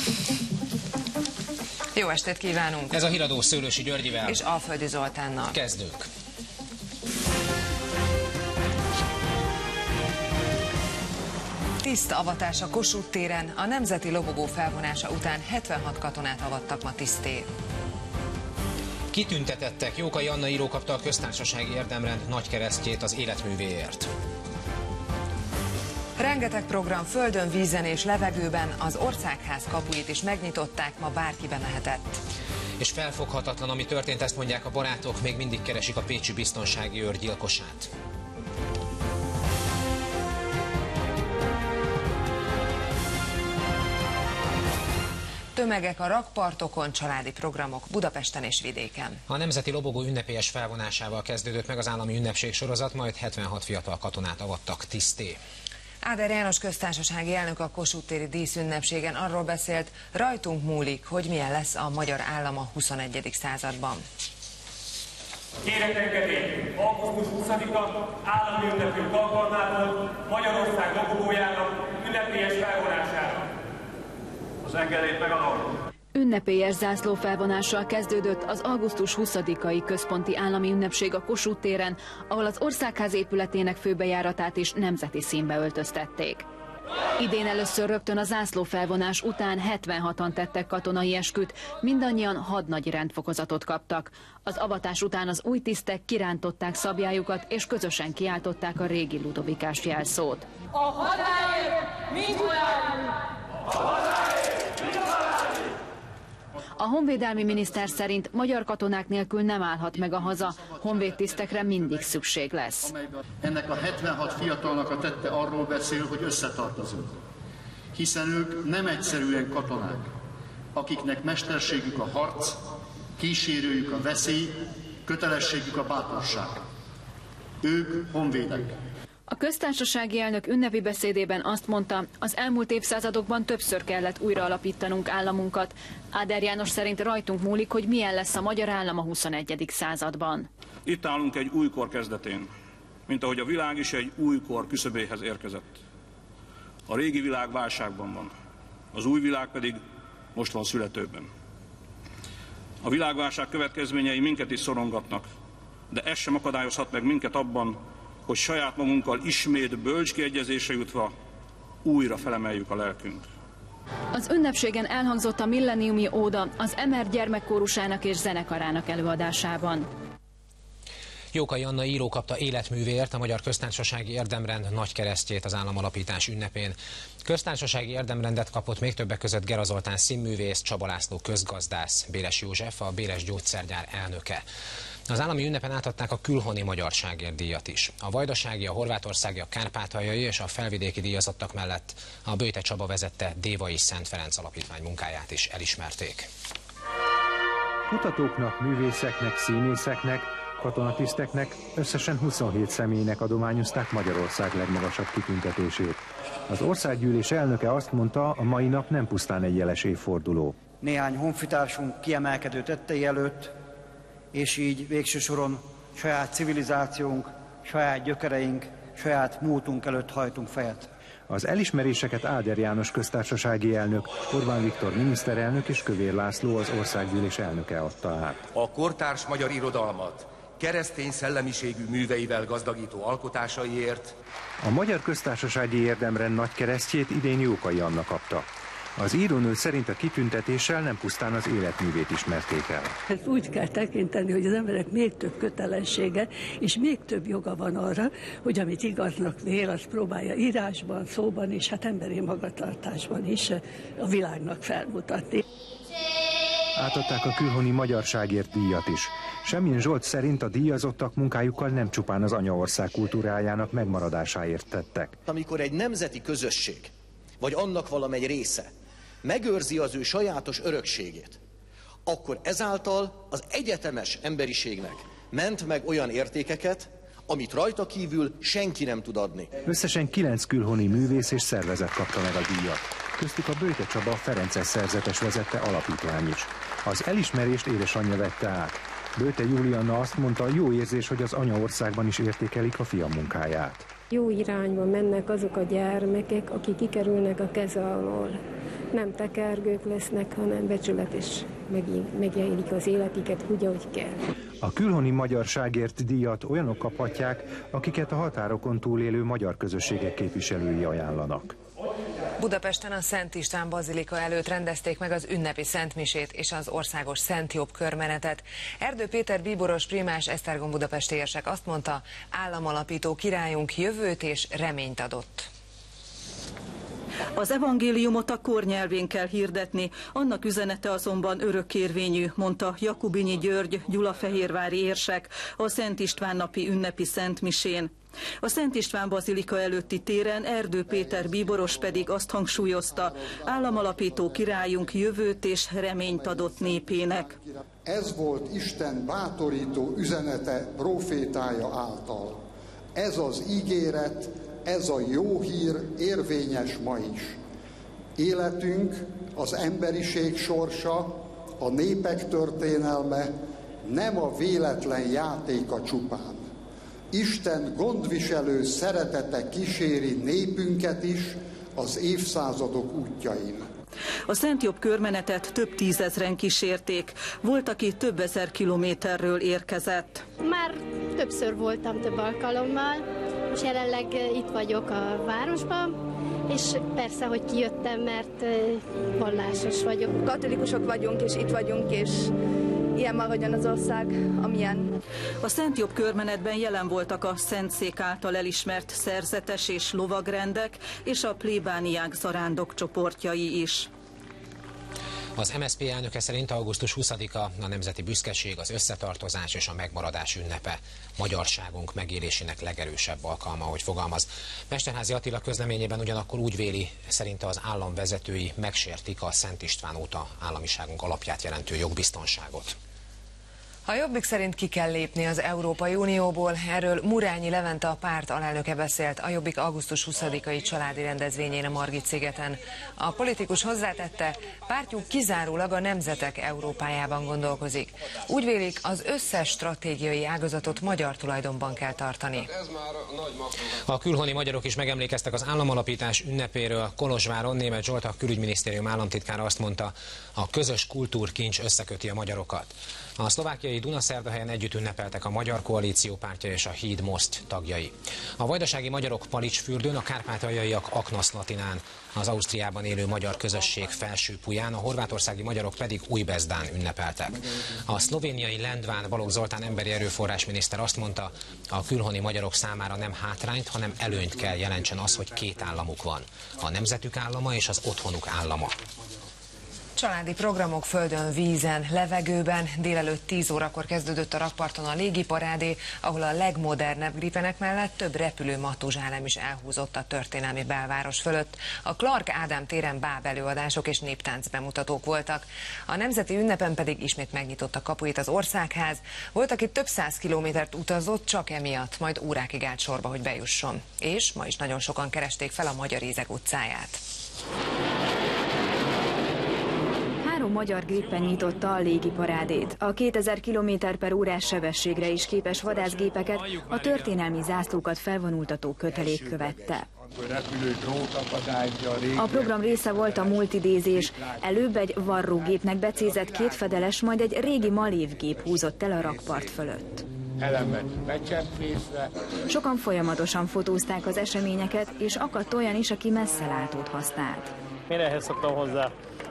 Jó estét kívánunk! Ez a Híradó Szőlősi Györgyivel és Alföldi Zoltánnal. Kezdők. Tiszta avatás a Kossuth téren, a nemzeti lobogó felvonása után 76 katonát avattak ma tiszté. Kitüntetettek. Jókai Anna író kapta a köztársasági érdemrend nagykeresztjét az életművéért. Rengeteg program földön, vízen és levegőben, az Országház kapuit is megnyitották, ma bárki bemehetett. És felfoghatatlan, ami történt, ezt mondják a barátok, még mindig keresik a pécsi biztonsági őr gyilkosát. Tömegek a rakpartokon, családi programok Budapesten és vidéken. A nemzeti lobogó ünnepélyes felvonásával kezdődött meg az állami ünnepség sorozat, majd 76 fiatal katonát avattak tiszté. Áder János köztársasági elnök a Kossuth téri díszünnepségen arról beszélt, rajtunk múlik, hogy milyen lesz a magyar állam a 21. században. Kérek engedélyt, augusztus 20-a állami ünnepünk alkalmából Magyarország lobogójának ünnepélyes felvonására. Az engedélyt megadom. Ünnepélyes zászlófelvonással kezdődött az augusztus 20-ai központi állami ünnepség a Kossuth téren, ahol az Országház épületének főbejáratát is nemzeti színbe öltöztették. Idén először rögtön a zászlófelvonás után 76-an tettek katonai esküt, mindannyian hadnagy rendfokozatot kaptak. Az avatás után az új tisztek kirántották szabjájukat és közösen kiáltották a régi ludovikás jelszót. A hazáért mind halálunk! A hazáért mind halálunk! A honvédelmi miniszter szerint magyar katonák nélkül nem állhat meg a haza, honvédtisztekre mindig szükség lesz. Ennek a 76 fiatalnak a tette arról beszél, hogy összetartozunk. Hiszen ők nem egyszerűen katonák, akiknek mesterségük a harc, kísérőjük a veszély, kötelességük a bátorság. Ők honvédek. A köztársasági elnök ünnepi beszédében azt mondta, az elmúlt évszázadokban többször kellett újraalapítanunk államunkat. Áder János szerint rajtunk múlik, hogy milyen lesz a magyar állam a 21. században. Itt állunk egy új kor kezdetén, mint ahogy a világ is egy új kor küszöbéhez érkezett. A régi világ válságban van, az új világ pedig most van születőben. A világválság következményei minket is szorongatnak, de ez sem akadályozhat meg minket abban, hogy saját magunkkal ismét bölcs kiegyezésre jutva újra felemeljük a lelkünk. Az ünnepségen elhangzott a milleniumi óda az Emer gyermekkórusának és zenekarának előadásában. Jókai Anna író kapta életművéért a Magyar Köztársasági Érdemrend nagykeresztjét az államalapítás ünnepén. Köztársasági érdemrendet kapott még többek között Gera Zoltán színművész, Csaba László közgazdász, Béres József, a Béres gyógyszergyár elnöke. Az állami ünnepen átadták a külhoni magyarságért díjat is. A vajdasági, a horvátországi, a kárpátaljai és a felvidéki díjazottak mellett a Böjte Csaba vezette Dévai Szent Ferenc alapítvány munkáját is elismerték. Kutatóknak, művészeknek, színészeknek, katonatiszteknek, összesen 27 személynek adományozták Magyarország legmagasabb kitüntetését. Az országgyűlés elnöke azt mondta, a mai nap nem pusztán egy jeles évforduló. Néhány honfitársunk kiemelkedő tettei előtt, és így végső soron saját civilizációnk, saját gyökereink, saját múltunk előtt hajtunk fejet. Az elismeréseket Áder János köztársasági elnök, Orbán Viktor miniszterelnök és Kövér László az országgyűlés elnöke adta át. A kortárs magyar irodalmat keresztény szellemiségű műveivel gazdagító alkotásaiért a Magyar Köztársasági Érdemrend nagykeresztjét idén Jókai Anna kapta. Az írónő szerint a kitüntetéssel nem pusztán az életművét ismerték el. Ezt úgy kell tekinteni, hogy az emberek még több kötelessége és még több joga van arra, hogy amit igaznak vél, azt próbálja írásban, szóban és hát emberi magatartásban is a világnak felmutatni. Átadták a külhoni magyarságért díjat is. Semmilyen Zsolt szerint a díjazottak munkájukkal nem csupán az anyaország kultúrájának megmaradásáért tettek. Amikor egy nemzeti közösség, vagy annak valamely része megőrzi az ő sajátos örökségét, akkor ezáltal az egyetemes emberiségnek ment meg olyan értékeket, amit rajta kívül senki nem tud adni. Összesen 9 külhoni művész és szervezet kapta meg a díjat. Köztük a Böjte Csaba Ferences szerzetes vezette alapítvány is. Az elismerést édesanyja vette át. Böjte Julianna azt mondta, jó érzés, hogy az anyaországban is értékelik a fia munkáját. Jó irányba mennek azok a gyermekek, akik kikerülnek a keze alól. Nem tekergők lesznek, hanem becsület, és megélik az életüket úgy, ahogy kell. A külhoni magyarságért díjat olyanok kaphatják, akiket a határokon túlélő magyar közösségek képviselői ajánlanak. Budapesten a Szent István bazilika előtt rendezték meg az ünnepi szentmisét és az országos Szent Jobb körmenetet. Erdő Péter bíboros primás Esztergom budapesti érsek azt mondta, államalapító királyunk jövőt és reményt adott. Az evangéliumot a kornyelvén kell hirdetni, annak üzenete azonban örökkérvényű, mondta Jakubinyi György gyulafehérvári érsek a Szent István napi ünnepi szentmisén. A Szent István bazilika előtti téren Erdő Péter bíboros pedig azt hangsúlyozta, államalapító királyunk jövőt és reményt adott népének. Ez volt Isten bátorító üzenete profétája által. Ez az ígéret, ez a jó hír érvényes ma is. Életünk, az emberiség sorsa, a népek történelme nem a véletlen játéka csupán. Isten gondviselő szeretete kíséri népünket is az évszázadok útjain. A Szent Jobb körmenetet több tízezren kísérték, volt, aki több ezer kilométerről érkezett. Már többször voltam, több alkalommal, és jelenleg itt vagyok a városban, és persze, hogy kijöttem, mert vallásos vagyok. Katolikusok vagyunk, és itt vagyunk, és ilyen maradjon az ország, amilyen. A Szent Jobb körmenetben jelen voltak a Szentszék által elismert szerzetes és lovagrendek, és a plébániák zarándok csoportjai is. Az MSZP elnöke szerint augusztus 20-a a nemzeti büszkeség, az összetartozás és a megmaradás ünnepe. Magyarságunk megélésének legerősebb alkalma, ahogy fogalmaz. Mesterházy Attila közleményében ugyanakkor úgy véli, szerinte az állam vezetői megsértik a Szent István óta államiságunk alapját jelentő jogbiztonságot. A Jobbik szerint ki kell lépni az Európai Unióból, erről Murányi Levente, a párt alelnöke beszélt a Jobbik augusztus 20-ai családi rendezvényén a Margit-szigeten. A politikus hozzátette, pártjuk kizárólag a nemzetek Európájában gondolkozik. Úgy vélik, az összes stratégiai ágazatot magyar tulajdonban kell tartani. A külhoni magyarok is megemlékeztek az államalapítás ünnepéről. Kolozsváron Németh Zsolt, a külügyminisztérium államtitkára azt mondta, a közös kultúrkincs összeköti a magyarokat. A szlovákiai Dunaszerdahelyen együtt ünnepeltek a Magyar Koalíció pártja és a Híd Most tagjai. A vajdasági magyarok Palicsfürdőn, a kárpátaljaiak Aknaszlatinán, az Ausztriában élő magyar közösség Felső-Puján, a horvátországi magyarok pedig Újbezdán ünnepeltek. A szlovéniai Lendván Balogh Zoltán emberi erőforrás miniszter azt mondta, a külhoni magyarok számára nem hátrányt, hanem előnyt kell jelentsen az, hogy két államuk van. A nemzetük állama és az otthonuk állama. Családi programok földön, vízen, levegőben. Délelőtt 10 órakor kezdődött a rakparton a légiparádé, ahol a legmodernebb gripenek mellett több repülő matuzsálem is elhúzott a történelmi belváros fölött. A Clark Ádám téren bábelőadások és néptánc bemutatók voltak. A nemzeti ünnepen pedig ismét megnyitotta kapuit az Országház. Volt, aki több száz kilométert utazott csak emiatt, majd órákig állt sorba, hogy bejusson. És ma is nagyon sokan keresték fel a Magyar Ízek utcáját. 3 magyar gépen nyitotta a légiparádét. A 2000 km/órás sebességre is képes vadászgépeket a történelmi zászlókat felvonultató kötelék követte. A program része volt a multidézés. Előbb egy varrógépnek becézett kétfedeles, majd egy régi malévgép húzott el a rakpart fölött. Sokan folyamatosan fotózták az eseményeket, és akadt olyan is, aki messzelátót használt. Én ehhez szoktam hozzá.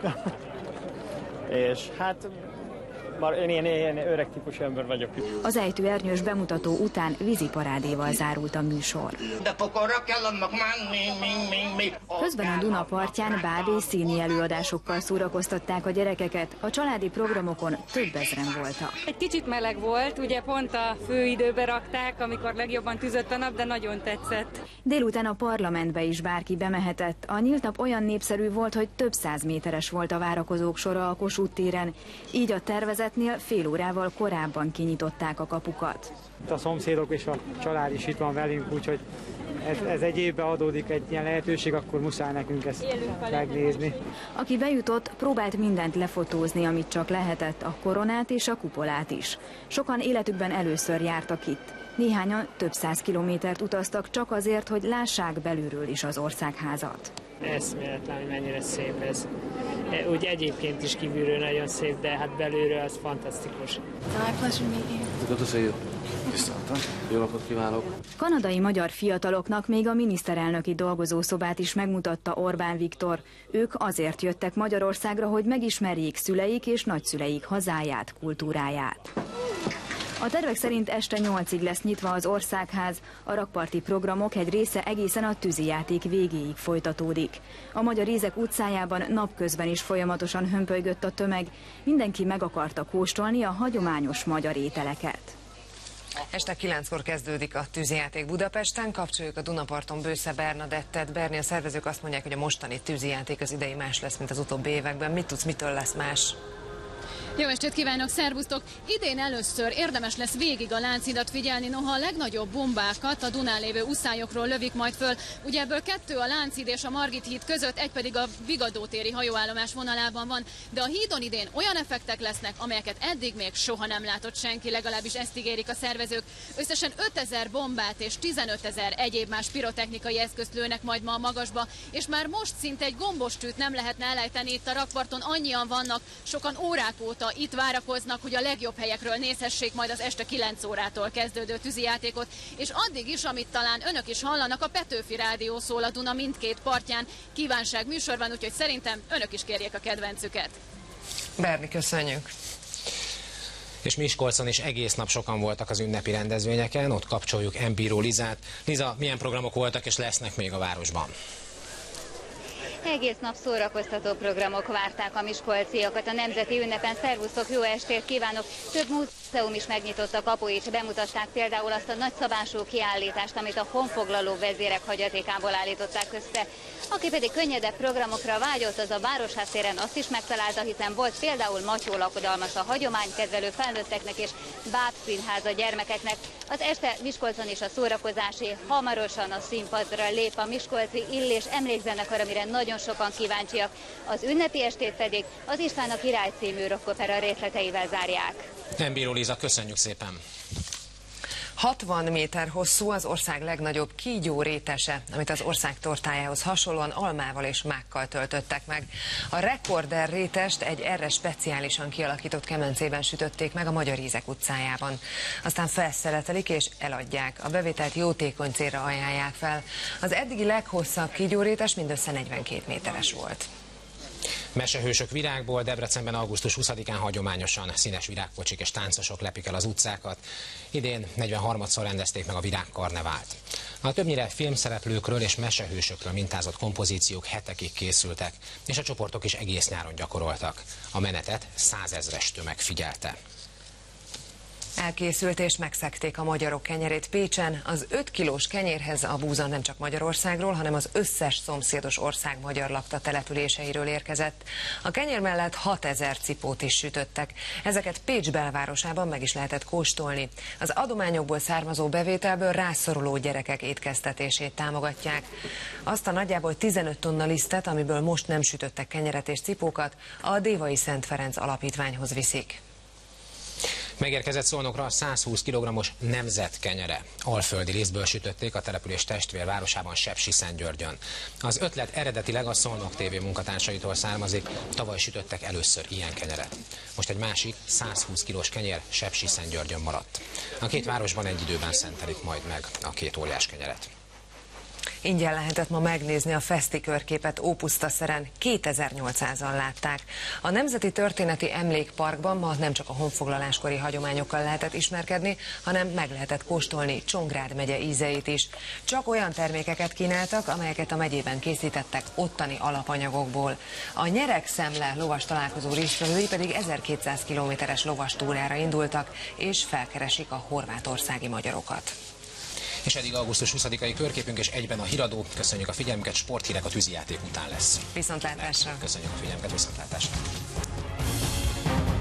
És hát már én ilyen öreg típusú ember vagyok. Az ejtőernyős bemutató után víziparádéval zárult a műsor. De pokorra kell annak menni. Közben a Duna partján báb és színi előadásokkal szórakoztatták a gyerekeket, a családi programokon több ezren voltak. Egy kicsit meleg volt, ugye pont a főidőbe rakták, amikor legjobban tüzött a nap, de nagyon tetszett. Délután a parlamentbe is bárki bemehetett. A nyílt nap olyan népszerű volt, hogy több 100 méteres volt a várakozók sora a Kossuth téren, így a tervezet szervezetnél fél órával korábban kinyitották a kapukat. A szomszédok és a család is itt van velünk, úgyhogy ez egy évbe adódik egy ilyen lehetőség, akkor muszáj nekünk ezt megnézni. Aki bejutott, próbált mindent lefotózni, amit csak lehetett, a koronát és a kupolát is. Sokan életükben először jártak itt. Néhányan több 100 kilométert utaztak csak azért, hogy lássák belülről is az országházat. Eszméletlen, hogy mennyire szép ez. Úgy egyébként is kívülről nagyon szép, de hát belülről az fantasztikus. Jó napot kívánok! Kanadai magyar fiataloknak még a miniszterelnöki dolgozószobát is megmutatta Orbán Viktor. Ők azért jöttek Magyarországra, hogy megismerjék szüleik és nagyszüleik hazáját, kultúráját. A tervek szerint este 8-ig lesz nyitva az országház, a rakparti programok egy része egészen a tűzijáték végéig folytatódik. A Magyar Ízek utcájában napközben is folyamatosan hömpölygött a tömeg, mindenki meg akarta kóstolni a hagyományos magyar ételeket. Este 9-kor kezdődik a tűzijáték Budapesten, kapcsoljuk a Dunaparton Bősze Bernadettet. Berni, a szervezők azt mondják, hogy a mostani tűzijáték az idei más lesz, mint az utóbbi években. Mit tudsz, mitől lesz más? Jó estét kívánok, szervusztok! Idén először érdemes lesz végig a Lánchidat figyelni, noha a legnagyobb bombákat a Dunán lévő uszályokról lövik majd föl. Ugye ebből 2 a Lánchíd és a Margit híd között, egy pedig a Vigadó téri hajóállomás vonalában van. De a hídon idén olyan effektek lesznek, amelyeket eddig még soha nem látott senki, legalábbis ezt ígérik a szervezők. Összesen 5000 bombát és 15 000 egyéb más pirotechnikai eszközt lőnek majd ma a magasba, és már most szinte egy gombostűt nem lehetne elejteni itt a rakparton, annyian vannak, sokan órák óta itt várakoznak, hogy a legjobb helyekről nézhessék majd az este 9 órától kezdődő tűzijátékot, és addig is, amit talán önök is hallanak, a Petőfi Rádió szól a Duna mindkét partján. Kívánság műsor van, úgyhogy szerintem önök is kérjék a kedvencüket. Berni, köszönjük! És Miskolcon is egész nap sokan voltak az ünnepi rendezvényeken, ott kapcsoljuk Embíró Lizát. Liza, milyen programok voltak és lesznek még a városban? Egész nap szórakoztató programok várták a miskolciakat a nemzeti ünnepen. Szervusztok, jó estét kívánok! Több múzeum is megnyitott a kapuit, bemutatták például azt a nagyszabású kiállítást, amit a honfoglaló vezérek hagyatékából állították össze. Aki pedig könnyedebb programokra vágyott, az a Városház téren azt is megtalálta, hiszen volt például matyó lakodalmas a hagyománykedvelő felnőtteknek és bábszínház a gyermekeknek. Az este Miskolcon is a szórakozási, hamarosan a színpadra lép a miskolci Illés emlékzenekar, amire nagyon sokan kíváncsiak. Az ünnepi estét pedig az István a király című rockopera részleteivel zárják. Embíró Liza, köszönjük szépen! 60 méter hosszú az ország legnagyobb kígyó rétese, amit az ország tortájához hasonlóan almával és mákkal töltöttek meg. A rekorder rétest egy erre speciálisan kialakított kemencében sütötték meg a Magyar Ízek utcájában. Aztán felszeletelik és eladják. A bevételt jótékony célra ajánlják fel. Az eddigi leghosszabb kígyórétes mindössze 42 méteres volt. Mesehősök virágból. Debrecenben augusztus 20-án hagyományosan színes virágkocsik és táncosok lepik el az utcákat. Idén 43-szor rendezték meg a virágkarnevált. A többnyire filmszereplőkről és mesehősökről mintázott kompozíciók hetekig készültek, és a csoportok is egész nyáron gyakoroltak. A menetet 100 000-es tömeg figyelte. Elkészült és megszegték a magyarok kenyerét Pécsen. Az 5 kilós kenyérhez a búza nem csak Magyarországról, hanem az összes szomszédos ország magyar lakta településeiről érkezett. A kenyér mellett 6000 cipót is sütöttek. Ezeket Pécs belvárosában meg is lehetett kóstolni. Az adományokból származó bevételből rászoruló gyerekek étkeztetését támogatják. Azt a nagyjából 15 tonna lisztet, amiből most nem sütöttek kenyeret és cipókat, a Dévai Szent Ferenc Alapítványhoz viszik. Megérkezett Szolnokra 120 kg-os nemzetkenyere. Alföldi lisztből sütötték a település testvérvárosában, Sepsiszentgyörgyön. Az ötlet eredetileg a Szolnok TV munkatársaitól származik, tavaly sütöttek először ilyen kenyeret. Most egy másik 120 kg-s kenyer Sepsiszentgyörgyön maradt. A két városban egy időben szentelik majd meg a két óriás kenyeret. Ingyen lehetett ma megnézni a Feszti körképet Ópusztaszeren, 2800-an látták. A Nemzeti Történeti Emlékparkban ma nem csak a honfoglaláskori hagyományokkal lehetett ismerkedni, hanem meg lehetett kóstolni Csongrád megye ízeit is. Csak olyan termékeket kínáltak, amelyeket a megyében készítettek ottani alapanyagokból. A Nyeregszemle lovas találkozó résztvevői pedig 1200 kilométeres lovastúrára indultak, és felkeresik a horvátországi magyarokat. És eddig augusztus 20-ai körképünk és egyben a híradó. Köszönjük a figyelmüket, sporthírek a tűzijáték után lesz. Viszontlátásra! Köszönjük a figyelmüket, viszontlátásra!